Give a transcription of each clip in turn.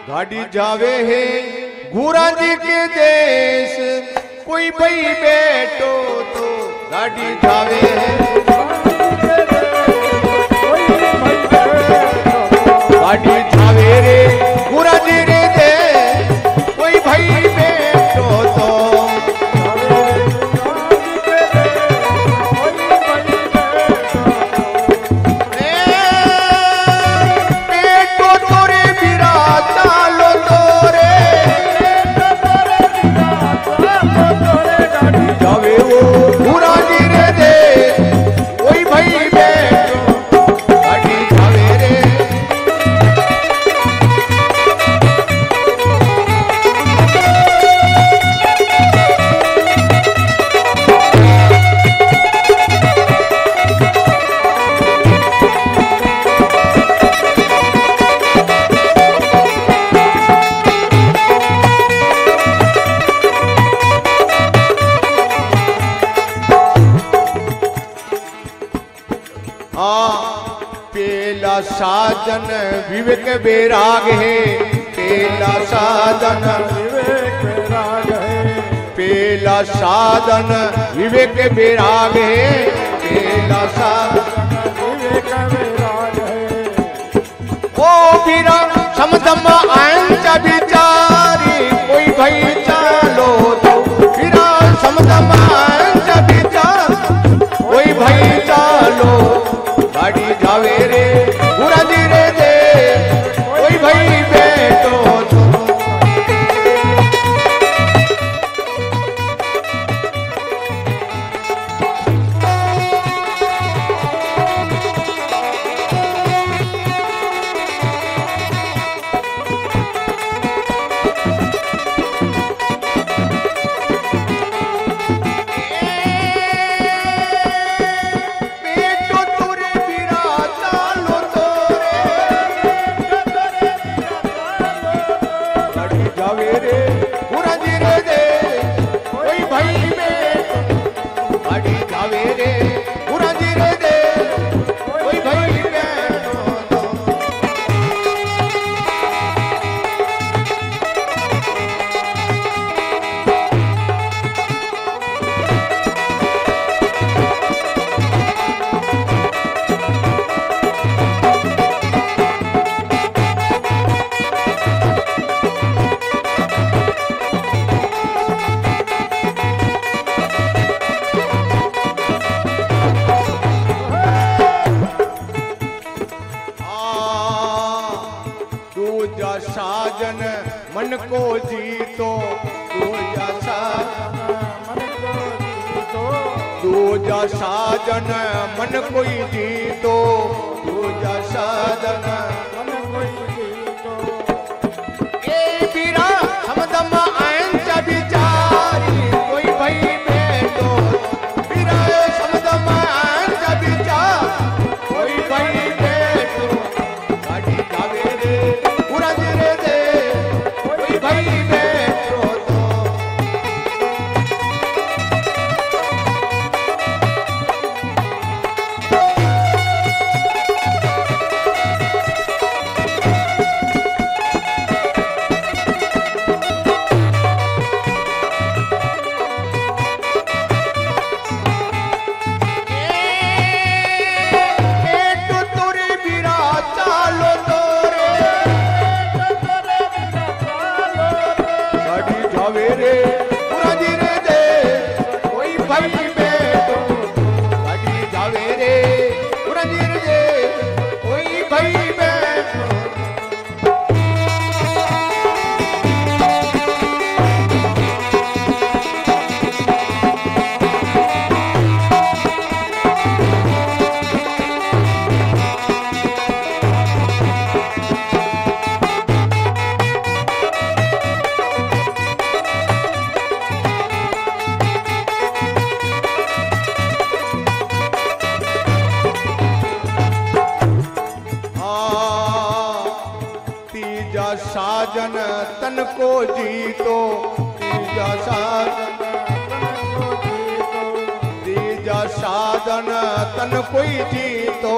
गाड़ी जावे है गुरा जी के देश, कोई भाई बैठो तो गाड़ी जावे है, गाड़ी जावे रे गुरा जी रे देश, कोई भाई बैठो तो पेला साधन विवेक बैराग है, पेला साधन विवेक बैराग है, पेला साधन विवेक बैराग है, पेला साधन विवेक बैराग है। ओ बीरा समदम आंच बिचारी, कोई भाई चालो तो बीरा समदम आंच बिचार, कोई भाई चालो गाड़ी जावे रे गुरा जी रे दे, कोई भाई बैठो तो साजन मन को जीतो, दूजा साजन मन को जीतो, दूजा साजन मन कोई जीतो, दूजा साजन मन कोई जीतो। ए बीरा समदम आंच बिचारी, कोई भाई बैठो, बीरा समदम आंच बिचार, कोई भाई बैठो, गाड़ी जावे रे गुरा जी रे दे, कोई भाई बैठो तो साजन तन को जीतो, तीजा साजन तन को जीतो, तीजा साजन तन कोई जीतो,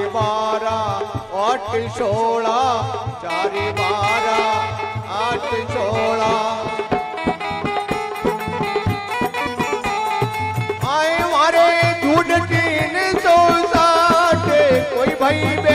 12 8 16 4 12 8 16 आए मारे झूठ 360 कोई भाई